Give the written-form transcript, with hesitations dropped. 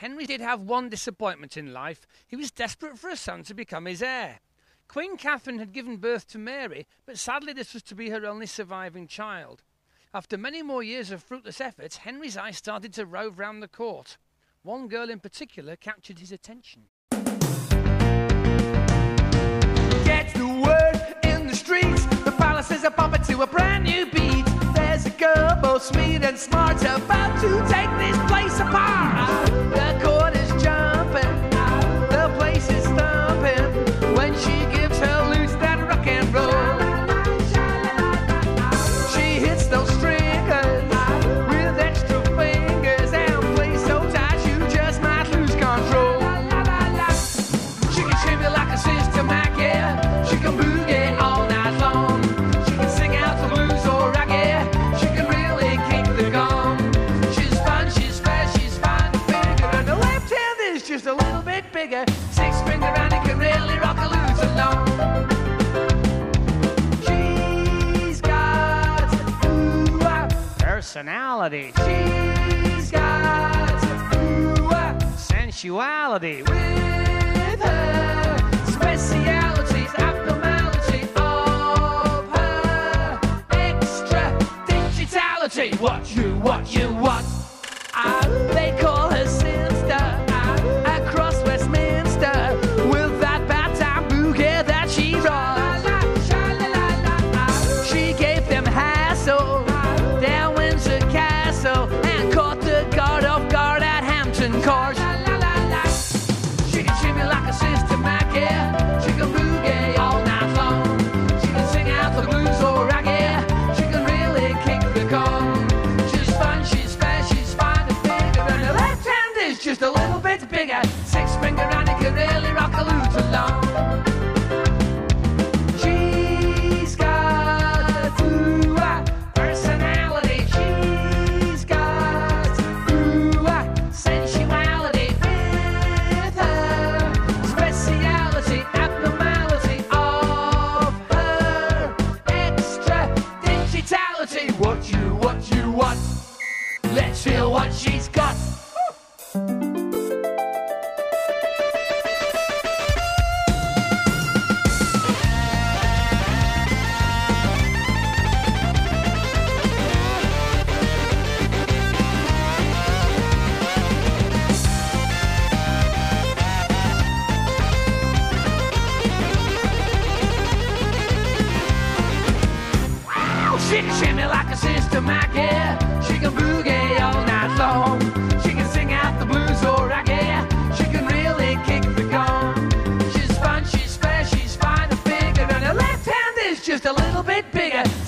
Henry did have one disappointment in life. He was desperate for a son to become his heir. Queen Catherine had given birth to Mary, but sadly this was to be her only surviving child. After many more years of fruitless efforts, Henry's eyes started to rove round the court. One girl in particular captured his attention. Get the word in the streets, the palaces are pumping to a brand new beat. There's a girl both sweet and smart about to take this place apart. The court is jumping, the place is thumping when she gives her loose that rock and roll. She hits those stringers with extra fingers and plays so tight you just might lose control. She can shimmy like a Sister Mac, yeah. She can boogie all night long. She can sing out the blues or reggae. She can really kick the gong. She's fun, she's fast, she's fine to figure. And her left hand is just a little bit bigger. Six finger and it can really rock a lose along. She's got Personality, she's got sensuality, with her specialities, abnormality of her extra digitality. What you want? They call her Sinster across Westminster with that bad time bouquet that she brought. She gave them hassle down Windsor Castle and caught the guard off guard at Hampton Court. She can shimmy like a Sister Mac, yeah. She can boogie all night long. She can sing out the blues or reggae. She can really kick the gong. She's fun, she's fast, she's fine to figure. And her left hand is just a little bit bigger. Six finger and it can really rock a lute along. She's got personality. She's got sensuality with her speciality, abnormality of her extra digitality. What you want? Let's feel what she's got. She can shimmy like a Sister Mac, yeah. She can boogie all night long. She can sing out the blues or reggae. She can really kick the gong. She's fun, she's fast, she's fine to figure. And her left hand is just a little bit bigger.